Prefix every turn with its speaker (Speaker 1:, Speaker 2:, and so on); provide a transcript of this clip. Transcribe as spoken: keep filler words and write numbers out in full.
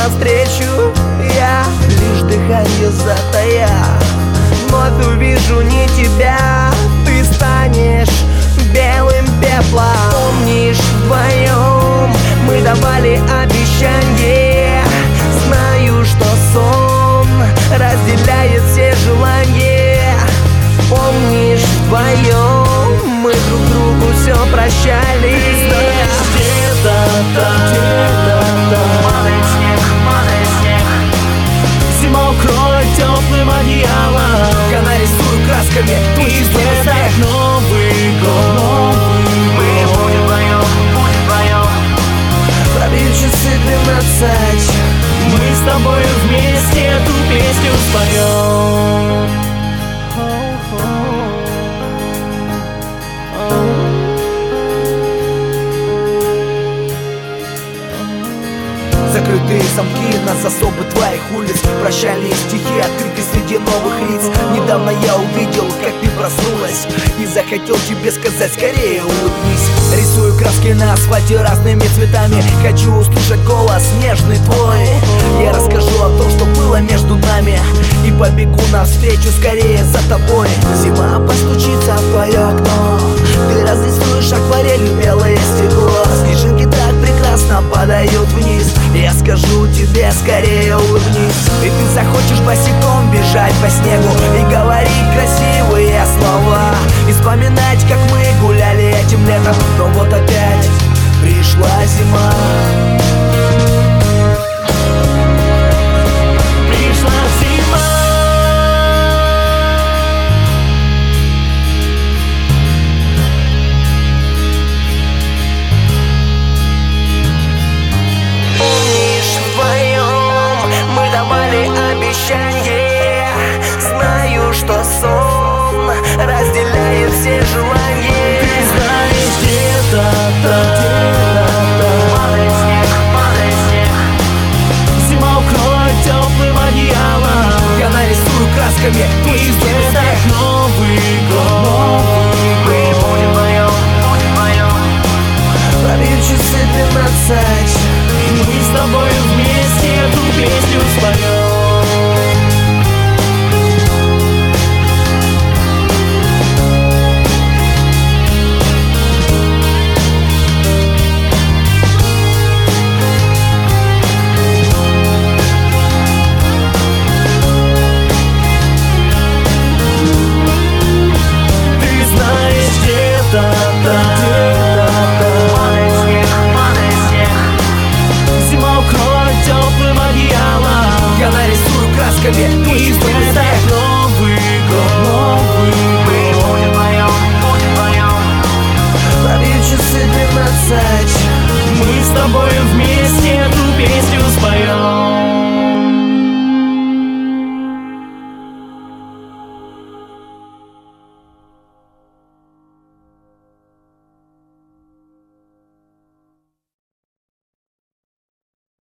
Speaker 1: навстречу я, лишь дыхание затая. Вновь увижу не тебя, ты станешь белым пеплом. Помнишь, вдвоем мы давали обещание. Знаю, что сон разделяет все желания. Помнишь, вдвоем мы друг другу все прощали.
Speaker 2: Ты знаешь, где-то там, где-то там падает снег, падает снег. Зима укроет теплым одеялом.
Speaker 1: Я нарисую красками тучи в небесах.
Speaker 2: Новый год, мы будем вдвоем, будем вдвоем.
Speaker 1: Пробьют часы двенадцать,
Speaker 2: мы с тобой вместе эту песню споем.
Speaker 1: закрытые замки на засобы твоих улиц. Прощальные стихи открыты среди новых лиц. Недавно я увидел, как ты проснулась, и захотел тебе сказать: скорее улыбнись. Рисую краски на асфальте разными цветами. Хочу услышать голос нежный твой. Я расскажу о том, что было между нами, и побегу навстречу скорее за тобой. Зима постучится в твое окно, ты разрисуешь акварелью белое стекло. Снежинки так прекрасно падают вниз. Я скажу тебе: скорее улыбнись. И ты захочешь босиком бежать по снегу и говорить красивые слова, и вспоминать, как мы гуляли этим летом. Но вот опять пришла зима.
Speaker 2: Пришла зима.
Speaker 1: Обещание. Знаю, что сон разделяет все желания.
Speaker 2: Ты знаешь, где-то там, где-то там падает снег, падает снег. Зима укроет теплым одеялом.
Speaker 1: Я нарисую красками тучи в небесах.
Speaker 2: Новый год, мы будем вдвоем, будем вдвоем.
Speaker 1: Пробьют часы двенадцать,
Speaker 2: мы с тобой вместе эту песню споем.
Speaker 1: тучи в небесах.
Speaker 2: Новый год, новый мы будем вдвоем, будем вдвоем.
Speaker 1: Пробьют часы двенадцать,
Speaker 2: мы с тобой вместе.